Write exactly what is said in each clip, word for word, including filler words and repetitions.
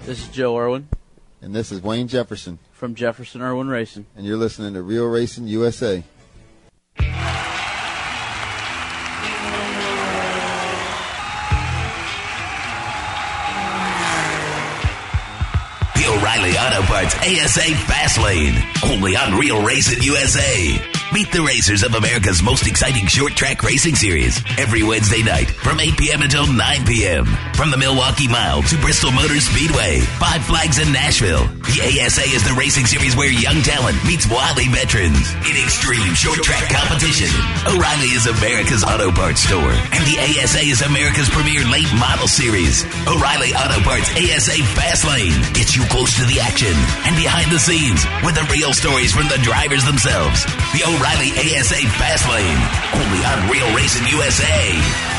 This is Joe Irwin. And this is Wayne Jefferson. From Jefferson Irwin Racing. And you're listening to Real Racing U S A. The O'Reilly Auto Parts A S A Fast Lane. Only on Real Racing U S A. Meet the racers of America's most exciting short-track racing series every Wednesday night from eight p.m. until nine p.m. From the Milwaukee Mile to Bristol Motor Speedway, Five Flags in Nashville. The A S A is the racing series where young talent meets wily veterans in extreme short-track competition. O'Reilly is America's auto parts store, and the A S A is America's premier late model series. O'Reilly Auto Parts A S A Fast Lane gets you close to the action and behind the scenes with the real stories from the drivers themselves. The O'Reilly A S A Fast Lane, only on Real Racing U S A.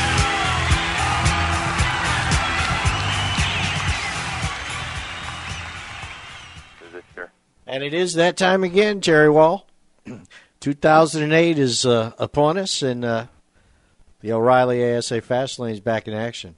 And it is that time again, Terry Wall. two thousand eight is uh, upon us, and uh, the O'Reilly A S A Fast Lane is back in action.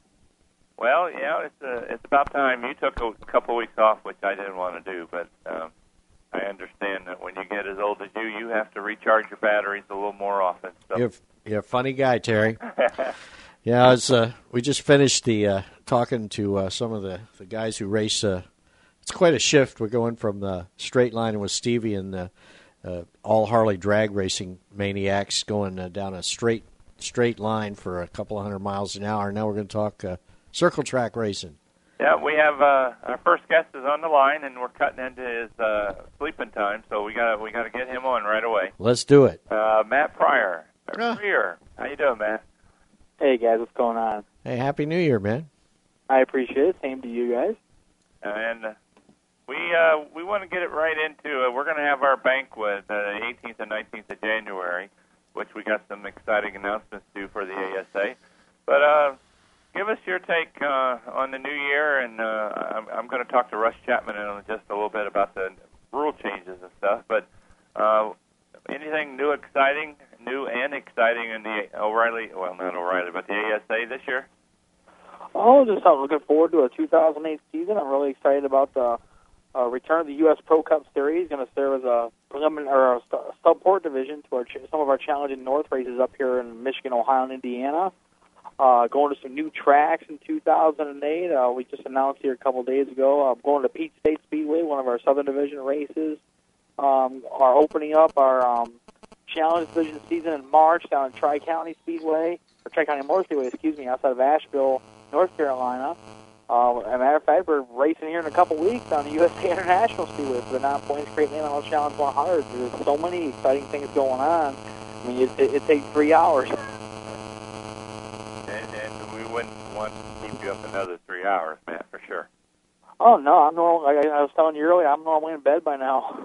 Well, yeah, it's uh, it's about time. You took a couple of weeks off, which I didn't want to do, but um, I understand that when you get as old as you, you have to recharge your batteries a little more often. So. You're, you're a funny guy, Terry. Yeah, I was, uh, we just finished the uh, talking to uh, some of the, the guys who race. Uh, it's quite a shift. We're going from the straight line with Stevie and the uh, all Harley drag racing maniacs going uh, down a straight straight line for a couple of hundred miles an hour. Now we're going to talk uh, circle track racing. Yeah, we have uh, our first guest is on the line, and we're cutting into his uh, sleeping time, so we got we got to get him on right away. Let's do it. Uh, Matt Pryor, uh. Pryor, how you doing, Matt? Hey guys, what's going on? Hey, Happy New Year, man. I appreciate it. Same to you guys. And uh, we uh, we want to get it right into. Uh, we're going to have our banquet uh, the eighteenth and nineteenth of January, which we got some exciting announcements to for the A S A. But uh, give us your take uh, on the new year, and uh, I'm, I'm going to talk to Russ Chapman in just a little bit about the rule changes and stuff. But uh, anything new, exciting, new and exciting in the O'Reilly, well, not O'Reilly, but the A S A this year? Oh, just uh, looking forward to a two thousand eight season. I'm really excited about the uh, return of the U S Pro Cup Series. Going to serve as a preliminary or a st- support division to our ch- some of our Challenging North races up here in Michigan, Ohio, and Indiana. Uh, going to some new tracks in two thousand eight. Uh, we just announced here a couple days ago. Uh, going to Peach State Speedway, one of our Southern Division races. Um, are opening up our um, Challenge Division season in March down at Tri-County Speedway, or Tri-County Motor Speedway, excuse me, outside of Asheville, North Carolina. Uh, as a matter of fact, we're racing here in a couple weeks on the U S A International Speedway for the non-points Crate Lane Auto Challenge one hundred. There's so many exciting things going on. I mean, it, it, it takes three hours. And, and we wouldn't want to keep you up another three hours, Matt, for sure. Oh, no, I'm normal, like I was telling you earlier, I'm normally in bed by now.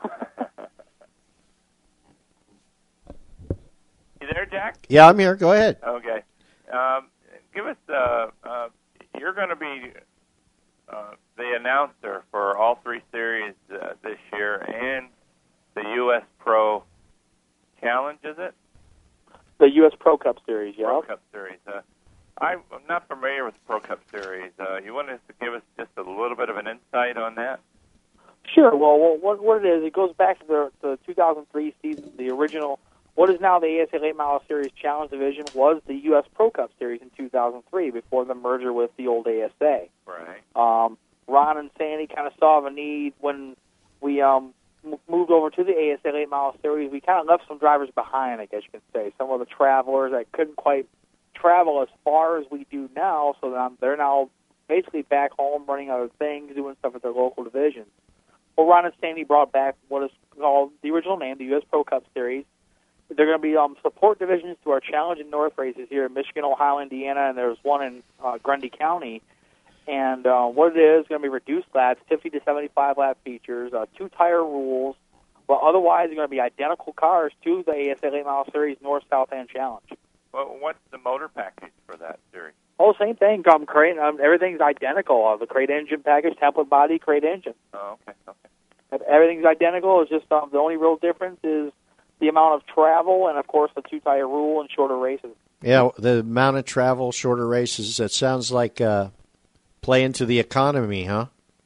You there, Jack? Yeah, I'm here. Go ahead. Okay. Um, give us, uh, uh, you're going to be uh, the announcer for all three series uh, this year and the U S Pro Challenge, is it? The U S Pro Cup Series, yeah. Pro Cup Series. Uh, I'm not familiar with the Pro Cup Series. Uh, you want us to give us just a little bit of an insight on that? Sure. Well, what, what it is, it goes back to the, the two thousand three season. The original, what is now the A S A Late Model Series Challenge Division, was the U S Pro Cup Series in two thousand three before the merger with the old A S A. Right. Um, Ron and Sandy kind of saw the need when we um, m- moved over to the A S A Late Model Series. We kind of left some drivers behind, I guess you could say. Some of the travelers that couldn't quite travel as far as we do now, so that they're now basically back home running other things, doing stuff at their local divisions. Well, Ron and Sandy brought back what is called the original name, the U S Pro Cup Series. They're going to be um, support divisions to our Challenge in North races here in Michigan, Ohio, Indiana, and there's one in uh, Grundy County. And uh, what it is, going to be reduced laps, fifty to seventy-five lap features, uh, two-tire rules, but otherwise they're going to be identical cars to the A S A Late Model Series North-South and Challenge. Well, what's the motor package for that series? Oh, same thing. Um, crate, um, everything's identical. Uh, the crate engine package, template body, crate engine. Oh, okay, okay. Everything's identical. It's just um, the only real difference is the amount of travel and, of course, the two-tire rule and shorter races. Yeah, the amount of travel, shorter races. That sounds like uh, play into the economy, huh?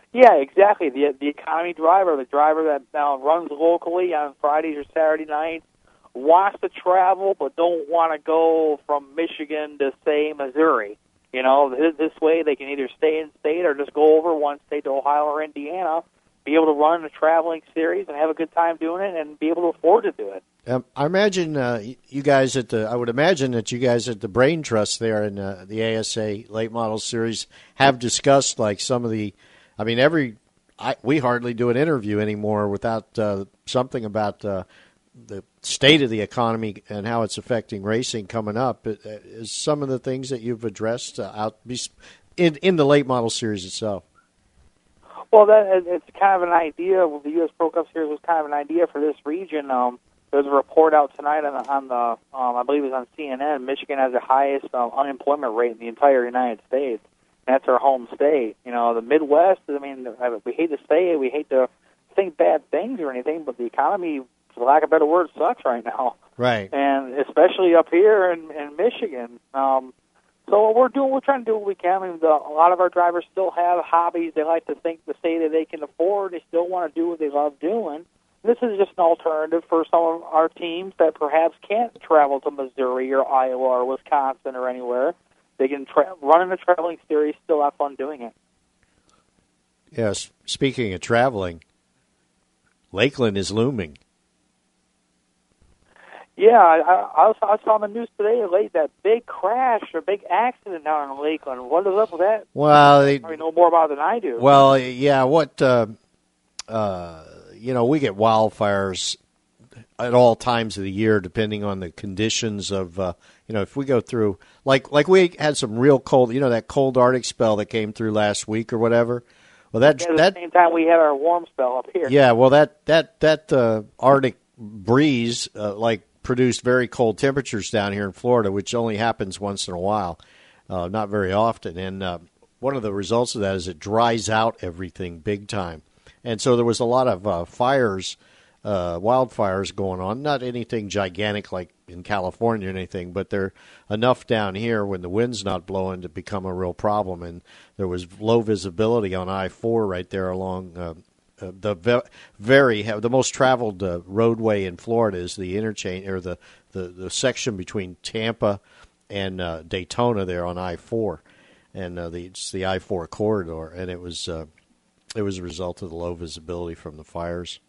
Yeah, exactly. The the economy driver, the driver that uh, runs locally on Fridays or Saturday nights, wants to travel but don't want to go from Michigan to, say, Missouri. You know, this, this way they can either stay in state or just go over one state to Ohio or Indiana, be able to run a traveling series and have a good time doing it and be able to afford to do it. Um, I imagine uh, you guys at the. I would imagine that you guys at the Brain Trust there in uh, the A S A Late Model Series have discussed like some of the. I mean, every I, we hardly do an interview anymore without uh, something about uh, the state of the economy and how it's affecting racing coming up. It, uh, is some of the things that you've addressed uh, out in in the Late Model Series itself. Well, that it's kind of an idea. The U S Pro Cup Series was kind of an idea for this region. Um, There's a report out tonight on the, on the um, I believe it was on C N N. Michigan has the highest um, unemployment rate in the entire United States. That's our home state. You know, the Midwest, I mean, we hate to say it, we hate to think bad things or anything, but the economy, for lack of a better word, sucks right now. Right. And especially up here in, in Michigan. Um, so what we're doing, we're trying to do what we can. I mean, the, a lot of our drivers still have hobbies. They like to think to say that they can afford. They still want to do what they love doing. This is just an alternative for some of our teams that perhaps can't travel to Missouri or Iowa or Wisconsin or anywhere. They can tra- run in a traveling series, still have fun doing it. Yes. Speaking of traveling, Lakeland is looming. Yeah, I, I, I saw on the news today late that big crash or big accident down in Lakeland. What is up with that? Well, they you probably know more about it than I do. Well, yeah. What uh, uh, you know, we get wildfires at all times of the year, depending on the conditions of. Uh, you know, if we go through like like we had some real cold. You know, that cold Arctic spell that came through last week or whatever. Well, that yeah, at that the same time we had our warm spell up here. Yeah. Well, that that that uh, Arctic breeze uh, like. produced very cold temperatures down here in Florida, which only happens once in a while, uh, not very often. And uh, one of the results of that is it dries out everything big time. And so there was a lot of uh, fires, uh, wildfires going on, not anything gigantic like in California or anything, but they're enough down here when the wind's not blowing to become a real problem. And there was low visibility on I four right there along uh, Uh, the ve- very the most traveled uh, roadway in Florida is the interchange or the, the, the section between Tampa and uh, Daytona there on I four, and uh, the it's the I four corridor, and it was uh, it was a result of the low visibility from the fires.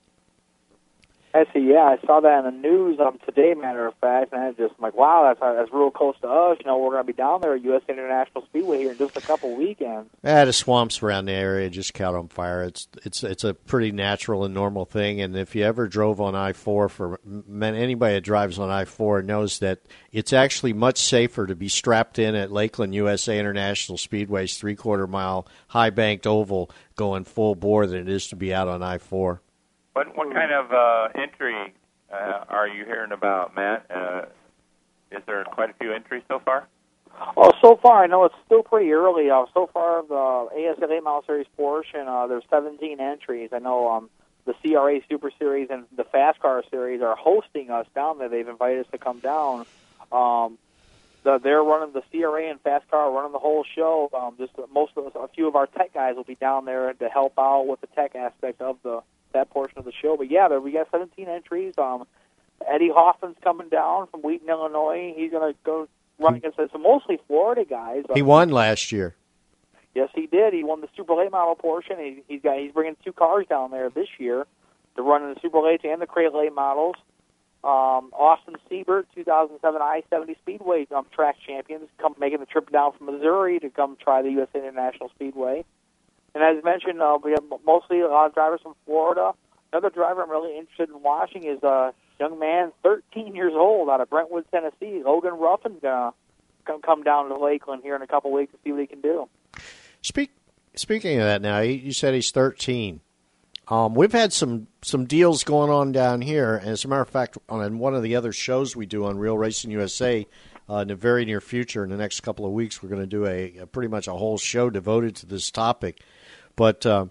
I see. Yeah, I saw that in the news um, today. Matter of fact, and I just I'm like, wow, that's that's real close to us. You know, we're going to be down there at U S International Speedway here in just a couple weekends. Yeah, the swamps around the area just caught on fire. It's it's it's a pretty natural and normal thing. And if you ever drove on I four, for anybody that drives on I four knows that it's actually much safer to be strapped in at Lakeland U S A International Speedway's three-quarter mile high banked oval going full bore than it is to be out on I four. What what kind of uh, entry uh, are you hearing about, Matt? Uh, is there quite a few entries so far? Oh, so far I know it's still pretty early. Uh, so far, the A S A Late Model Series portion, uh, there's seventeen entries. I know um, the C R A Super Series and the Fast Car Series are hosting us down there. They've invited us to come down. Um, the, they're running the C R A and Fast Car, running the whole show. Um, just most of us, a few of our tech guys will be down there to help out with the tech aspect of the that portion of the show. But yeah, there we got seventeen entries. Um, Eddie Hoffman's coming down from Wheaton, Illinois. He's going to go run against some mostly Florida guys. He won last year. Yes, he did. He won the Super Late Model portion. He, he's got he's bringing two cars down there this year to run in the Super Late and the Crate Late models. Um, Austin Siebert, two thousand seven I seventy Speedway um, track champions, come making the trip down from Missouri to come try the U S International Speedway. And as mentioned, uh, we have mostly a lot of drivers from Florida. Another driver I'm really interested in watching is a young man, thirteen years old, out of Brentwood, Tennessee. Logan Ruffin's going to come come down to Lakeland here in a couple of weeks to see what he can do. Speak, speaking of that now, you said he's thirteen. Um, we've had some, some deals going on down here. And as a matter of fact, on one of the other shows we do on Real Racing U S A, Uh, in the very near future, in the next couple of weeks, we're going to do a, a pretty much a whole show devoted to this topic. But uh,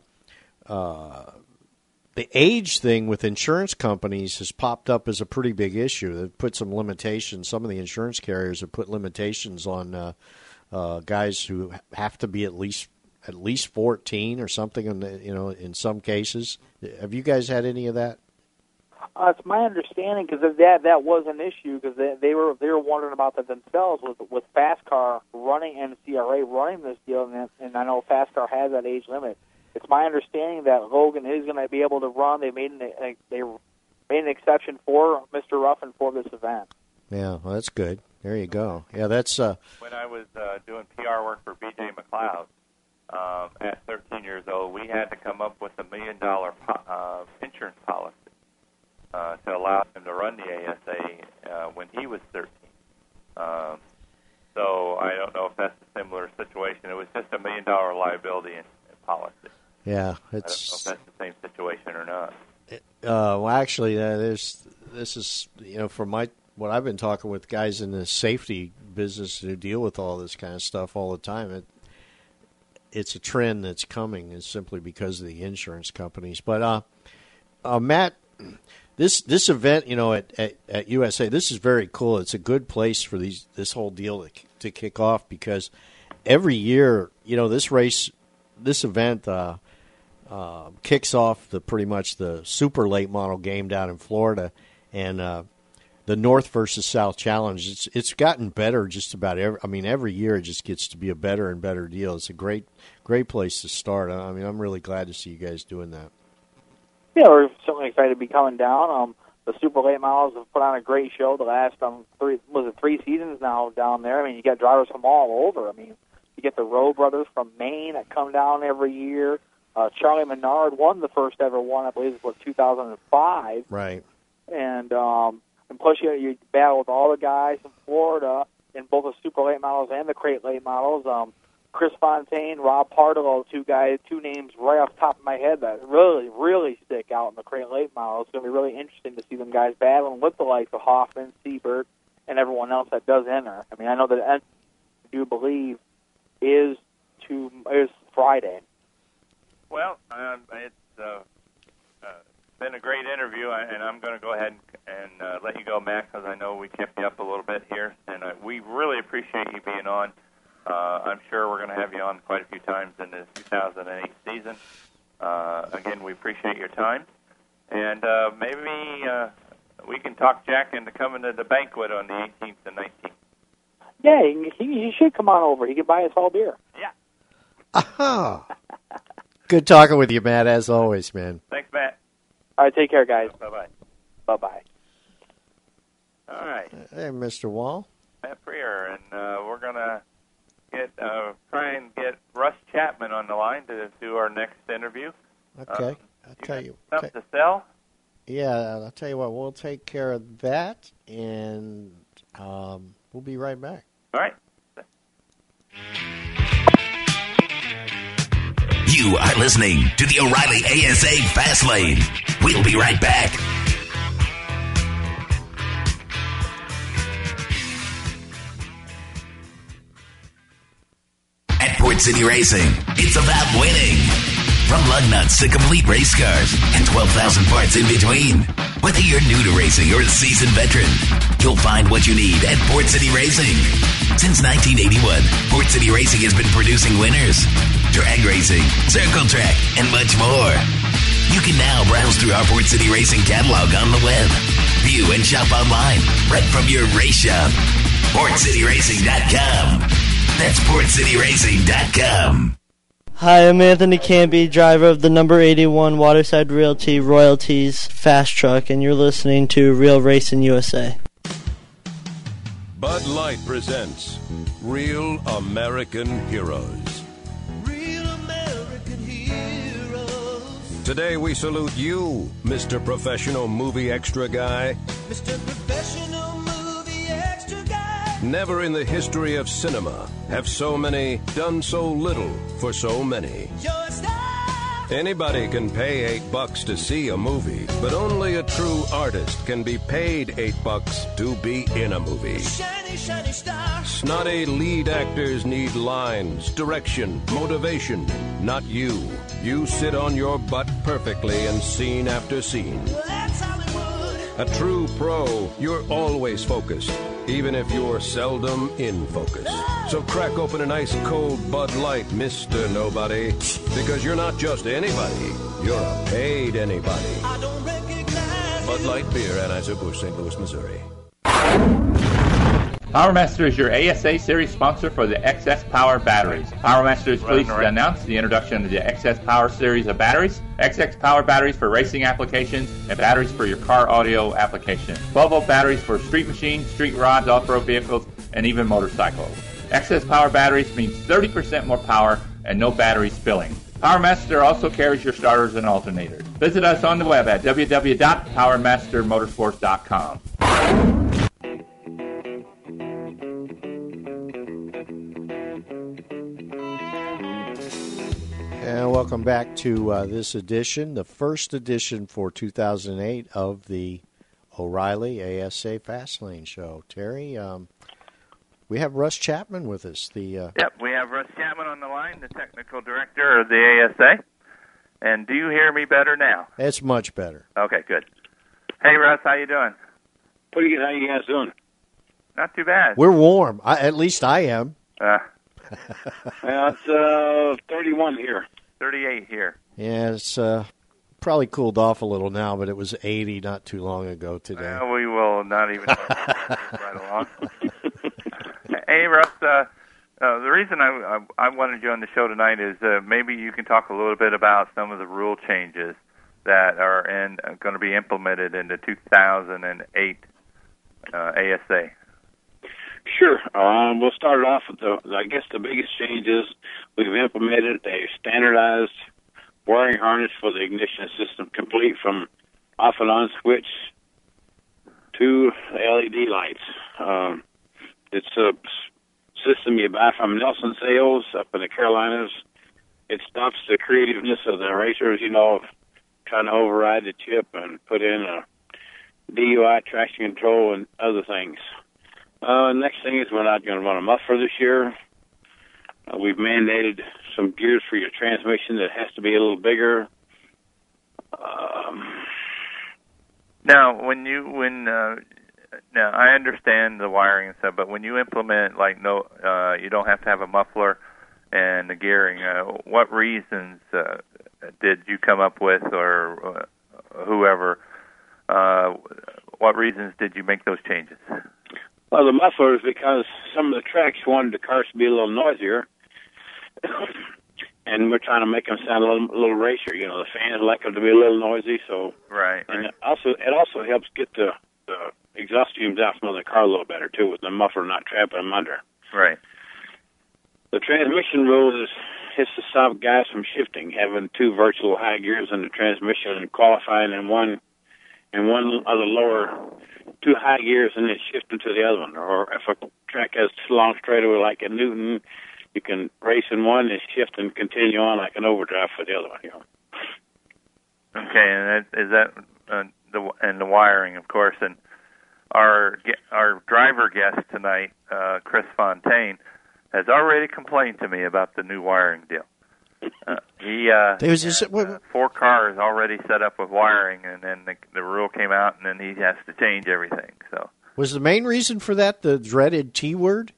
uh, the age thing with insurance companies has popped up as a pretty big issue. They've put some limitations. Some of the insurance carriers have put limitations on uh, uh, guys who have to be at least at least fourteen or something. In the, you know, in some cases, have you guys had any of that? Uh, it's my understanding because that that was an issue because they, they were they were wondering about that themselves with with FastCar running and C R A running this deal, and, and I know FastCar has that age limit. It's my understanding that Logan is going to be able to run. They made an they made an exception for Mister Ruffin for this event. Yeah, well, that's good. There you go. Yeah, that's. Uh, when I was uh, doing P R work for B J McLeod um, at thirteen years old, we had to come up with a million dollar po- uh, insurance policy uh, to allow him to run the A S A uh, when he was thirteen. Um, so I don't know if that's a similar situation. It was just a million dollar liability in, in policy. Yeah, it's. I don't know if that's the same situation or not. It, uh, well, actually, uh, there's this is you know from my what I've been talking with guys in the safety business who deal with all this kind of stuff all the time. It it's a trend that's coming, is simply because of the insurance companies. But uh, uh, Matt, this this event, you know, at, at at U S A, this is very cool. It's a good place for these this whole deal to to kick off because every year, you know, this race, this event. Uh, Uh, kicks off the pretty much the super late model game down in Florida, and uh, the North versus South Challenge. It's it's gotten better just about every. I mean, every year it just gets to be a better and better deal. It's a great great place to start. I mean, I'm really glad to see you guys doing that. Yeah, we're certainly excited to be coming down. Um, the super late models have put on a great show. The last um three was it three seasons now down there. I mean, you got drivers from all over. I mean, you get the Rowe brothers from Maine that come down every year. Uh, Charlie Menard won the first ever one, I believe it was two thousand five. Right. And um, and plus you, you battle with all the guys from Florida in both the super late models and the crate late models. Um, Chris Fontaine, Rob Partillo, two guys, two names right off the top of my head that really, really stick out in the crate late models. It's going to be really interesting to see them guys battling with the likes of Hoffman, Siebert, and everyone else that does enter. I mean, I know that I do believe is to is Friday. Well, um, it's uh, uh, been a great interview, and I'm going to go ahead and, and uh, let you go, Matt, because I know we kept you up a little bit here, and uh, we really appreciate you being on. Uh, I'm sure we're going to have you on quite a few times in this two thousand eight season. Uh, again, we appreciate your time, and uh, maybe uh, we can talk Jack into coming to the banquet on the eighteenth and nineteenth. Yeah, he, he, he should come on over. He can buy us all beer. Yeah. Aha. Good talking with you, Matt, as always, man. Thanks, Matt. All right, take care, guys. Bye-bye. Bye-bye. All right. Hey, Mister Wall. Matt Freer, and uh, we're going to get uh, try and get Russ Chapman on the line to do our next interview. Okay. Uh, I'll tell you. Something Okay. to sell? Yeah, I'll tell you what. We'll take care of that, and um, we'll be right back. All right. You are listening to the O'Reilly A S A Fast Lane. We'll be right back. At Port City Racing, it's about winning. From lug nuts to complete race cars and twelve thousand parts in between. Whether you're new to racing or a seasoned veteran, you'll find what you need at Port City Racing. Since nineteen eighty-one, Port City Racing has been producing winners. Drag racing, circle track, and much more. You can now browse through our Port City Racing catalog on the web. View and shop online right from your race shop. Port City Racing dot com. That's Port City Racing dot com. Hi, I'm Anthony Canby, driver of the number eighty-one Waterside Realty Royalties Fast Truck, and you're listening to Real Racing U S A. Bud Light presents Real American Heroes. Real American Heroes. Today we salute you, Mister Professional Movie Extra Guy. Mister Professional Movie Extra Guy. Never in the history of cinema have so many done so little for so many. You're a star. Anybody can pay eight bucks to see a movie, but only a true artist can be paid eight bucks to be in a movie. Shiny, shiny star. Snotty lead actors need lines, direction, motivation. Not you. You sit on your butt perfectly in scene after scene. Well, that's Hollywood. A true pro, you're always focused. even if you're seldom in focus. So crack open an ice cold Bud Light, Mister Nobody, because you're not just anybody, you're a paid anybody. I don't recognize Bud Light Beer, Anheuser-Busch, Saint Louis, Missouri. PowerMaster is your A S A Series sponsor for the X S Power batteries. PowerMaster is pleased to announce the introduction of the X S Power series of batteries. X S Power batteries for racing applications and batteries for your car audio application. twelve volt batteries for street machines, street rods, off-road vehicles, and even motorcycles. X S Power batteries means thirty percent more power and no battery spilling. PowerMaster also carries your starters and alternators. Visit us on the web at w w w dot power master motorsports dot com. And welcome back to uh, this edition, the first edition for two thousand eight of the O'Reilly A S A Fastlane Show. Terry, um, we have Russ Chapman with us. The uh, Yep, we have Russ Chapman on the line, the technical director of the A S A. And do you hear me better now? It's much better. Okay, good. Hey, Russ, how you doing? Pretty good. How you guys doing? Not too bad. We're warm. I, at least I am. Uh, Well, it's uh, thirty-one here. thirty-eight here. Yeah, it's uh, probably cooled off a little now, but it was eighty not too long ago today. Uh, we will not even right along. Hey, Russ, uh, uh, the reason I, I, I wanted you on the show tonight is uh, maybe you can talk a little bit about some of the rule changes that are in, uh, going to be implemented in the two thousand eight uh, A S A. Sure. Um, we'll start off with the, I guess the biggest change is we've implemented a standardized wiring harness for the ignition system, complete from off and on switch to L E D lights. Um, it's a system you buy from Nelson Sales up in the Carolinas. It stops the creativeness of the racers, you know, of trying to override the chip and put in a D U I traction control and other things. Uh, next thing is we're not going to run a muffler this year. Uh, we've mandated some gears for your transmission that has to be a little bigger. Um, now, when you when uh, now I understand the wiring and stuff, but when you implement like no, uh, you don't have to have a muffler and the gearing. Uh, what reasons uh, did you come up with, or uh, whoever? Uh, what reasons did you make those changes? Well, the muffler is because some of the tracks wanted the cars to be a little noisier, and we're trying to make them sound a little, a little racier. You know, the fans like them to be a little noisy, so right. And it also, it also helps get the, the exhaust fumes out from the car a little better too, with the muffler not trapping them under. Right. The transmission rule is is to stop guys from shifting, having two virtual high gears in the transmission and qualifying in one and one of the lower two high gears and then shifting to the other one. Or if a track has two long straightaway like in Newton, you can race in one and shift and continue on like an overdrive for the other one. You know. Okay, and that, is that uh, the and the wiring, of course, and our our driver guest tonight, uh, Chris Fontaine, has already complained to me about the new wiring deal. Uh, he uh, There's has, this, what, uh, four cars already set up with wiring, and then the, the rule came out, and then he has to change everything. So was the main reason for that the dreaded T word?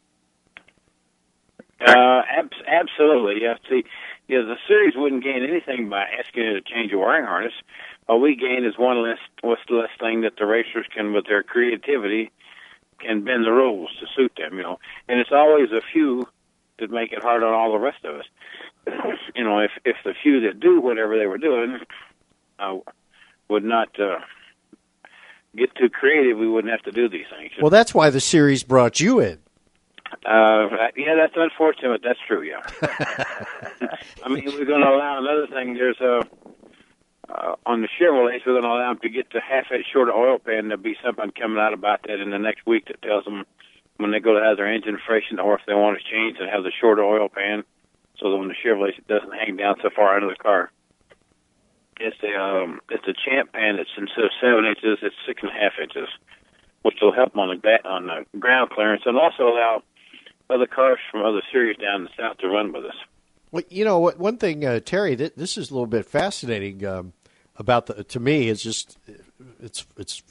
Uh, ab- absolutely. Yeah. See, yeah, the series wouldn't gain anything by asking you to change your wiring harness. All we gain is one less, what's the less thing that the racers can, with their creativity, can bend the rules to suit them. You know, and it's always a few that make it hard on all the rest of us. You know, if if the few that do whatever they were doing uh, would not uh, get too creative, we wouldn't have to do these things. Well, that's why the series brought you in. Uh, yeah, that's unfortunate. That's true. Yeah. I mean, we're going to allow another thing. There's a uh, on the Chevrolets, we're going to allow them to get the half-inch shorter oil pan. There'll be something coming out about that in the next week that tells them when they go to have their engine freshened or if they want to change and have the shorter oil pan, so that when the Chevrolet it doesn't hang down so far under the car. It's a um, it's a Champ pan. It's instead of seven inches, it's six and a half inches, which will help them on the ba- on the ground clearance and also allow other cars from other series down in the south to run with us. Well, you know, one thing, uh, Terry, th- this is a little bit fascinating um, about the. To me, it's just it's it's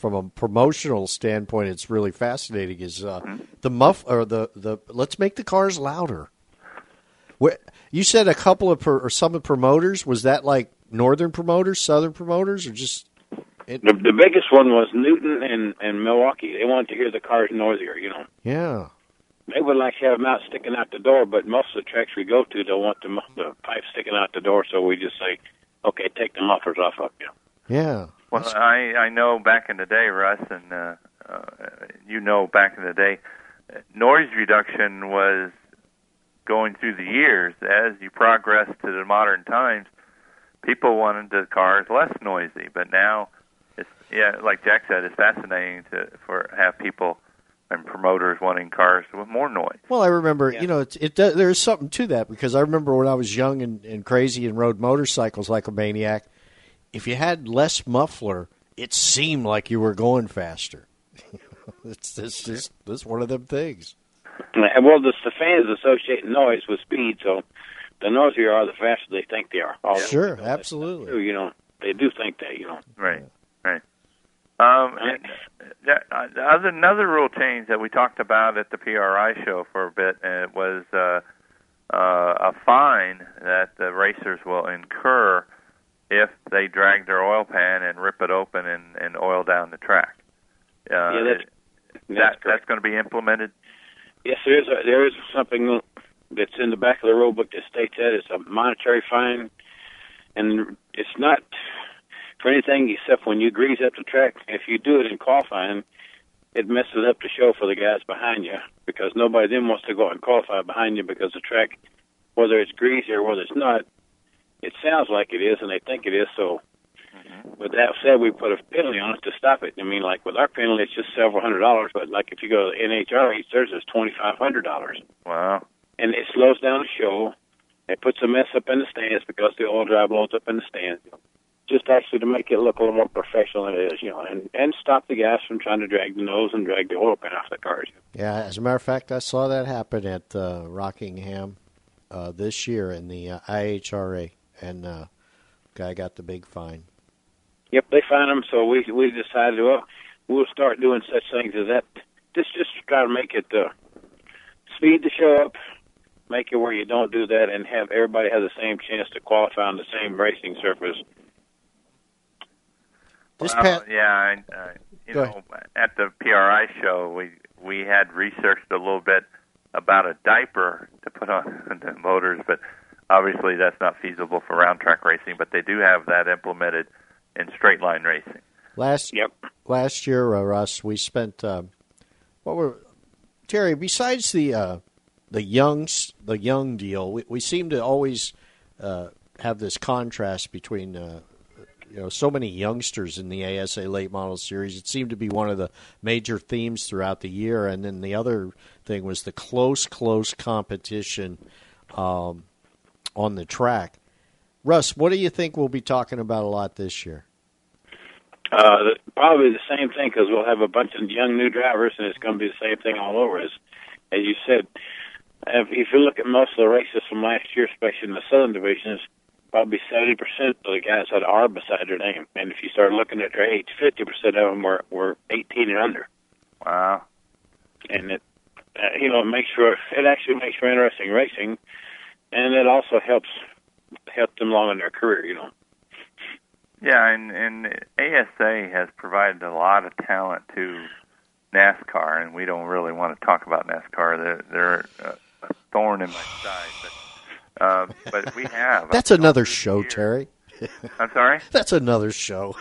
from a promotional standpoint, it's really fascinating. Is uh, mm-hmm. the muff or the, the let's make the cars louder. Where, you said a couple of per, or some of the promoters. Was that like northern promoters, southern promoters, or just? It... The, the biggest one was Newton and, and Milwaukee. They wanted to hear the cars noisier, you know. Yeah. They would like to have them out sticking out the door, but most of the tracks we go to, they'll want the, the pipe sticking out the door, so we just say, okay, take the mufflers off of you. Yeah. Well, I, I know back in the day, Russ, and uh, uh, you know back in the day, noise reduction was going through the years. As you progress to the modern times, people wanted the cars less noisy, but now, it's yeah, like Jack said, it's fascinating to for have people and promoters wanting cars with more noise. Well, I remember, yeah. you know, it, it there's something to that, because I remember when I was young and, and crazy and rode motorcycles like a maniac, if you had less muffler, it seemed like you were going faster. it's it's just this one of them things. Well, the, the fans associate noise with speed, so the noisier you are, the faster they think they are. Although, sure, you know, absolutely. You know, they do think that, you know. Right, right. Um, and that, uh, other, another rule change that we talked about at the P R I show for a bit uh, was uh, uh, a fine that the racers will incur if they drag their oil pan and rip it open and, and oil down the track. Uh, yeah, that's, that's, that, that's going to be implemented? Yes, there is, a, there is something that's in the back of the rule book that states that it's a monetary fine, and it's not for anything except when you grease up the track. If you do it in qualifying, it messes up the show for the guys behind you, because nobody then wants to go out and qualify behind you, because the track, whether it's greasy or whether it's not, it sounds like it is, and they think it is. So, mm-hmm. with that said, we put a penalty on it to stop it. I mean, like with our penalty, it's just several hundred dollars, but like if you go to N H R H, theirs is twenty-five hundred dollars. Wow. And it slows down the show. It puts a mess up in the stands because the oil dry blows up in the stands. Just actually to make it look a little more professional than it is, you know, and, and stop the guys from trying to drag the nose and drag the oil pan off the cars. Yeah, as a matter of fact, I saw that happen at uh, Rockingham uh, this year in the uh, I H R A, and uh, guy got the big fine. Yep, they fined them, so we we decided, well, we'll start doing such things as that. Just, just try to make it uh, speed the show up, make it where you don't do that, and have everybody have the same chance to qualify on the same racing surface. Well, pat- yeah, I, uh, you Go know, ahead. At the P R I show, we we had researched a little bit about a diaper to put on the motors, but obviously that's not feasible for round track racing. But they do have that implemented in straight line racing. Last yep. last year, uh, Russ, we spent uh, what were Terry? Besides the uh, the young the young deal, we, we seem to always uh, have this contrast between. Uh, You know, so many youngsters in the A S A Late Model Series. It seemed to be one of the major themes throughout the year. And then the other thing was the close, close competition um, on the track. Russ, what do you think we'll be talking about a lot this year? Uh, probably the same thing, because we'll have a bunch of young new drivers, and it's going to be the same thing all over. As, as you said, if, if you look at most of the races from last year, especially in the Southern divisions, probably seventy percent of the guys had R beside their name. And if you start looking at their age, fifty percent of them were, were eighteen and under. Wow. And it, uh, you know, it makes for, it actually makes for interesting racing, and it also helps help them along in their career, you know. Yeah, and, and A S A has provided a lot of talent to NASCAR, and we don't really want to talk about NASCAR. They're, they're a thorn in my side, but Uh, but we have. That's another show, Terry. I'm sorry? That's another show.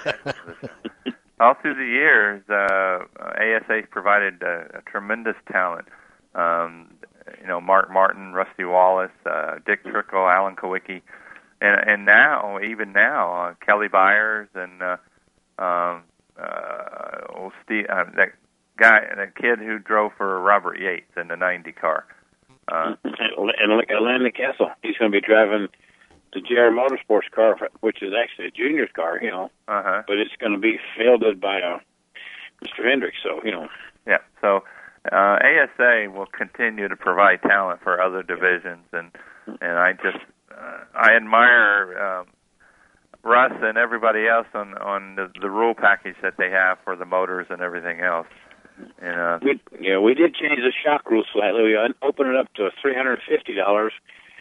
All through the years, uh, A S A's provided a, a tremendous talent. Um, you know, Mark Martin, Rusty Wallace, uh, Dick Trickle, Alan Kowicki, and and now, even now, uh, Kelly Byers and uh, um, uh, old Steve, uh, that guy, that kid who drove for Robert Yates in the ninety car. Uh, and like Landon Castle, he's going to be driving the J R Motorsports car, which is actually a junior's car, you know. Uh-huh. But it's going to be fielded by uh, Mister Hendricks, so, you know. Yeah, so uh, A S A will continue to provide talent for other divisions, and and I just, uh, I admire um, Russ and everybody else on on the, the rule package that they have for the motors and everything else. And, uh, we, yeah, we did change the shock rule slightly. We un- opened it up to three hundred fifty dollars,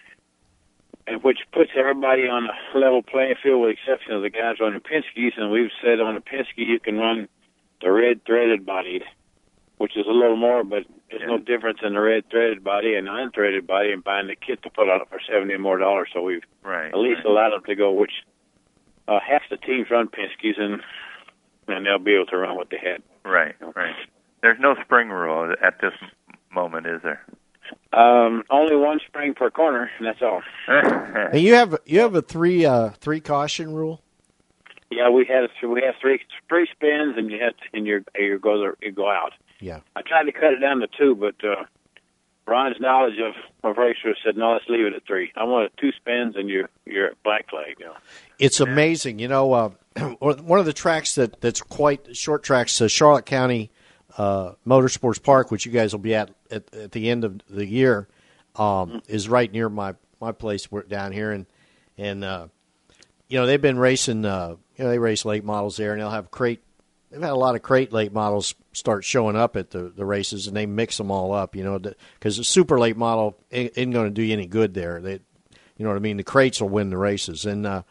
and which puts everybody on a level playing field with the exception of the guys running Penske's. And we've said on a Penske you can run the red threaded bodied, which is a little more, but there's yeah. no difference in the red threaded body and the unthreaded body and buying the kit to put on it for seventy more dollars. So we've right, at least right. allowed them to go, which uh, half the teams run Penske's, and and they'll be able to run what they had. Right, right. There's no spring rule at this moment, is there? Um, only one spring per corner, and that's all. And you have you have a three uh, three caution rule. Yeah, we had a, we have three three spins, and you have to, and you you go you go out. Yeah, I tried to cut it down to two, but uh, Ron's knowledge of of racers said no, let's leave it at three. I wanted two spins, and you're you're at black flag. You know, it's amazing. You know, uh, one of the tracks that that's quite short tracks, uh, Charlotte County uh, Motorsports Park, which you guys will be at at, at the end of the year, um, mm-hmm. is right near my my place. We're down here, and and uh, you know they've been racing. Uh, you know they race late models there, and they'll have crate. They've had a lot of crate late models start showing up at the, the races, and they mix them all up. You know, because the super late model ain't, ain't going to do you any good there. They, you know what I mean? The crates will win the races, and uh,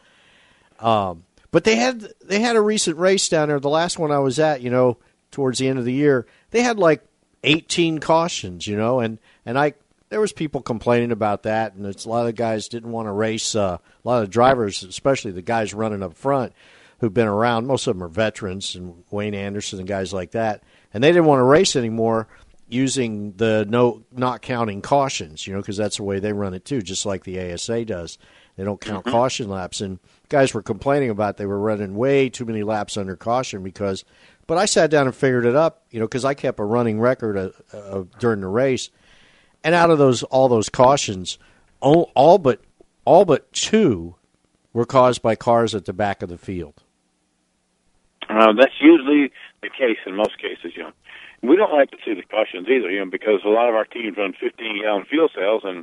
um, but they had they had a recent race down there. The last one I was at, you know, towards the end of the year, they had like eighteen cautions. You know, and and I there was people complaining about that, and it's a lot of guys didn't want to race. Uh, a lot of drivers, especially the guys running up front, who've been around. Most of them are veterans, and Wayne Anderson and guys like that. And they didn't want to race anymore using the no not counting cautions, you know, because that's the way they run it too, just like the A S A does. They don't count mm-hmm. caution laps. And guys were complaining about they were running way too many laps under caution because – but I sat down and figured it up, you know, because I kept a running record of, of, during the race. And out of those all those cautions, all, all but all but two were caused by cars at the back of the field. Uh, that's usually the case in most cases, you know. We don't like to see the cautions either, you know, because a lot of our teams run fifteen-gallon fuel cells, and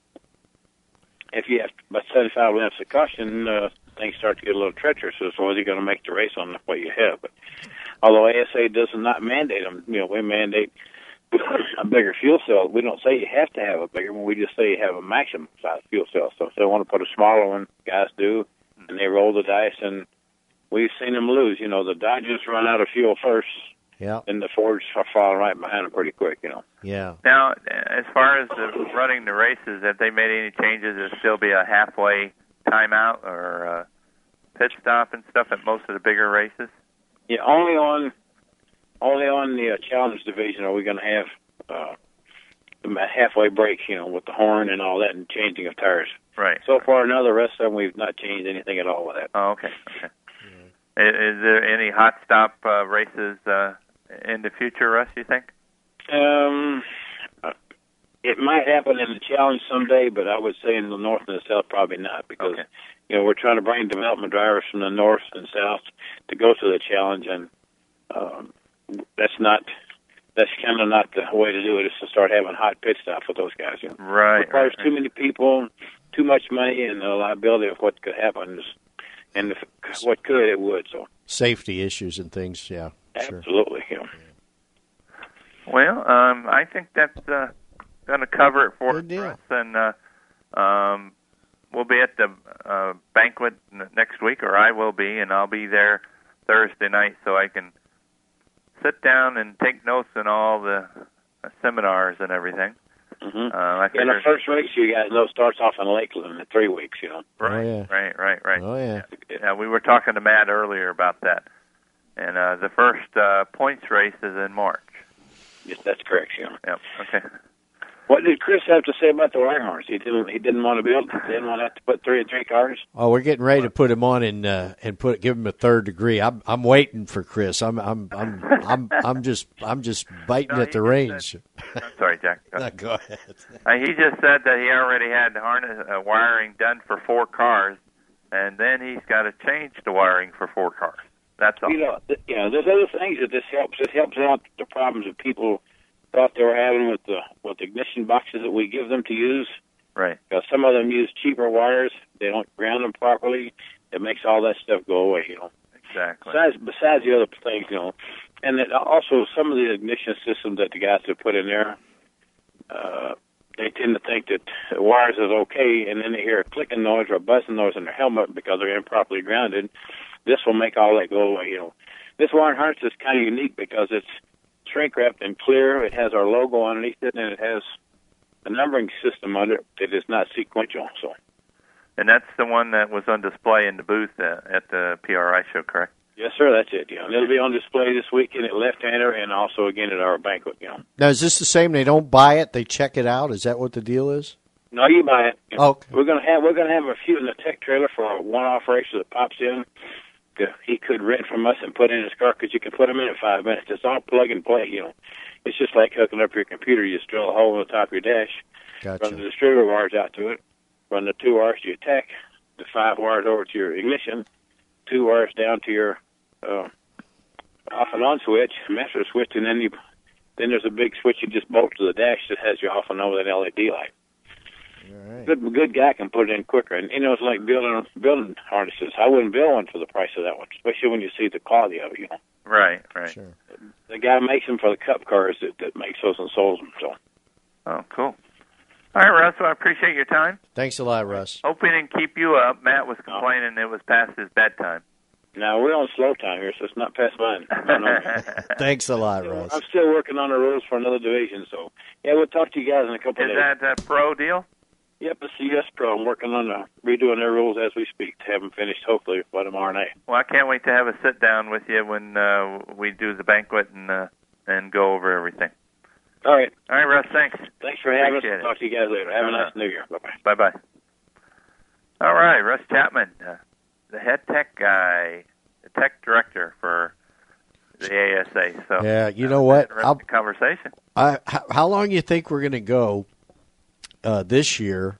if you have about seventy-five laps of caution, uh, things start to get a little treacherous as well as you're going to make the race on what you have. But although A S A does not mandate them, you know, we mandate a bigger fuel cell. We don't say you have to have a bigger one. We just say you have a maximum size fuel cell. So if they want to put a smaller one, guys do, and they roll the dice, and we've seen them lose. You know, the Dodgers run out of fuel first, yeah, and the Fords are falling right behind them pretty quick, you know. Yeah. Now, as far as the running the races, have they made any changes? There'll still be a halfway timeout or a pit stop and stuff at most of the bigger races? Yeah, only on only on the uh, Challenge division are we going to have uh, a halfway break, you know, with the horn and all that and changing of tires. Right. So far, none of the rest of them, we've not changed anything at all with that. Oh, okay. Okay. Is there any hot stop uh, races uh, in the future, Russ, you think? Um, it might happen in the Challenge someday, but I would say in the north and the south probably not because, okay. you know, we're trying to bring development drivers from the north and south to go to the Challenge, and um, that's not, that's kind of not the way to do it, is to start having hot pit stops with those guys. You know? Right. It requires right. too many people, too much money, and the liability of what could happen is, and if, what could, it would. So safety issues and things, yeah. Absolutely, sure. yeah. Well, um, I think that's uh, going to cover it for Good us. And uh, um, we'll be at the uh, banquet next week, or I will be, and I'll be there Thursday night so I can sit down and take notes on all the uh, seminars and everything. Mm-hmm. Uh, I and the first race you guys know starts off in Lakeland in three weeks, you know. Right, oh, yeah. right, right, right. Oh, yeah. Yeah, we were talking to Matt earlier about that. And uh, the first uh, points race is in March. Yes, that's correct, yeah. Yep, okay. What did Chris have to say about the Waghorns? He didn't. He didn't want to build. Didn't want to have to put three and three cars. Oh, we're getting ready to put him on and uh, and put give him a third degree. I'm I'm waiting for Chris. I'm I'm I'm I'm I'm just I'm just biting no, at the reins. Said, I'm sorry, Jack. Go, no, go ahead. Uh, he just said that he already had the harness uh, wiring done for four cars, and then he's got to change the wiring for four cars. That's all. You know, th- you know, there's other things that this helps. It helps out the problems that people thought they were having with the with the ignition boxes that we give them to use. Right. Because some of them use cheaper wires. They don't ground them properly. it makes all that stuff go away, you know. Exactly. Besides, besides the other things, you know, and then also some of the ignition systems that the guys have put in there, uh, they tend to think that the wires is okay, and then they hear a clicking noise or a buzzing noise in their helmet because they're improperly grounded. This will make all that go away, you know. This wiring harness is kind of unique because it's shrink wrapped and clear. It has our logo underneath it, and it has a numbering system under it that is not sequential. So. And that's the one that was on display in the booth at, at the P R I show, correct? Yes, sir, that's it. Yeah, and it'll be on display this weekend at Left Hander and also again at our banquet. You know. Now, is this the same? They don't buy it; they check it out. Is that what the deal is? No, you buy it. Okay. We're gonna have we're gonna have a few in the tech trailer for a one-off racer that pops in. He could rent from us and put in his car because you can put them in in five minutes. It's all plug and play. You know, it's just like hooking up your computer. You just drill a hole in the top of your dash, gotcha. Run the distributor wires out to it, run the two wires to your tech, the five wires over to your ignition, two wires down to your uh, off and on switch, master switch, and then you then there's a big switch you just bolt to the dash that has your off and on with an L E D light. Right. Good, good guy can put it in quicker, and you know it's like building building harnesses. I wouldn't build one for the price of that one, especially when you see the quality of it. You know, right, right. Sure. The guy makes them for the cup cars that, that makes those and sells them. So, oh, cool. All right, Russ. Well, I appreciate your time. Thanks a lot, Russ. Hope we didn't keep you up. Matt was complaining it was past his bedtime. Now we're on slow time here, so it's not past mine. No, no. Thanks a lot, Russ. I'm still working on the rules for another division, so yeah, we'll talk to you guys in a couple Is of days. that a pro deal? Yep, it's the U S Pro. I'm working on uh, redoing their rules as we speak to have them finished, hopefully, by tomorrow night. Well, I can't wait to have a sit-down with you when uh, we do the banquet and uh, and go over everything. All right. All right, Russ, thanks. Thanks for having Appreciate us. it. Talk to you guys later. Have a Uh-huh. nice New Year. Bye-bye. Bye-bye. All right, Russ Chapman, uh, the head tech guy, the tech director for the A S A. So Yeah, you know what? Interesting I'll- conversation. I, how, how long do you think we're going to go uh, this year